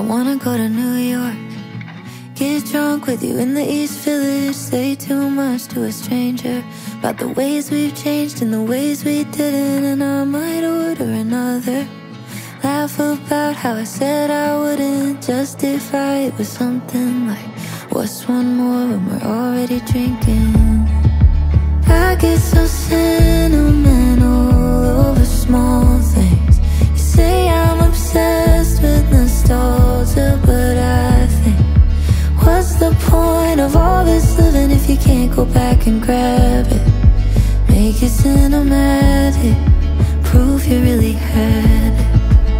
wanna go to New York, get drunk with you in the East Village, say too much to a stranger about the ways we've changed and the ways we didn't. And I might order another, laugh about how I said I wouldn't, justify it with something like, what's one more when we're already drinking? I get so sentimental over small things. You say I'm obsessed with nostalgia, but I think, what's the point of all this living if you can't go back and grab it? Make it cinematic, prove you really had it.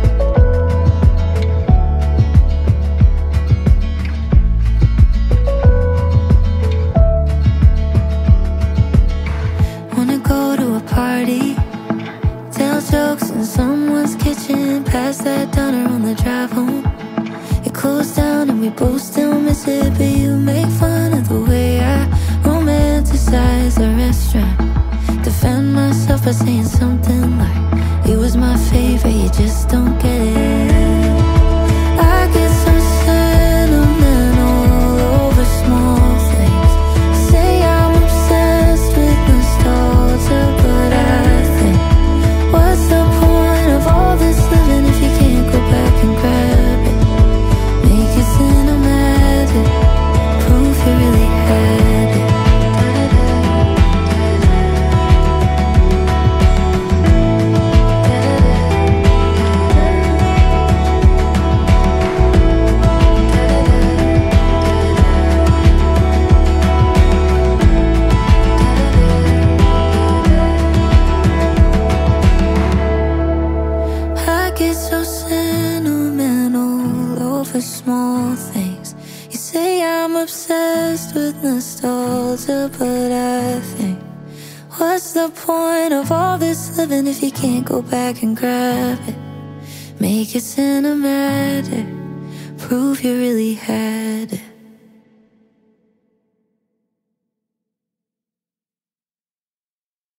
Wanna go to a party, tell jokes in someone's kitchen, pass that downer on the drive home. It closed down and we both still miss it, but you make fun of the way I romanticize the restaurant. Defend myself by saying something like, it was my favorite, you just don't get it. I get so sentimental over small things. You say I'm obsessed with nostalgia, but I think, what's the point of all this living if you can't go back and grab it? Make it cinematic, prove you really had it. I get so sentimental over small things. You say I'm obsessed with nostalgia, but I think, what's the point of all this living if you can't go back and grab it? Make it cinematic, prove you really had it.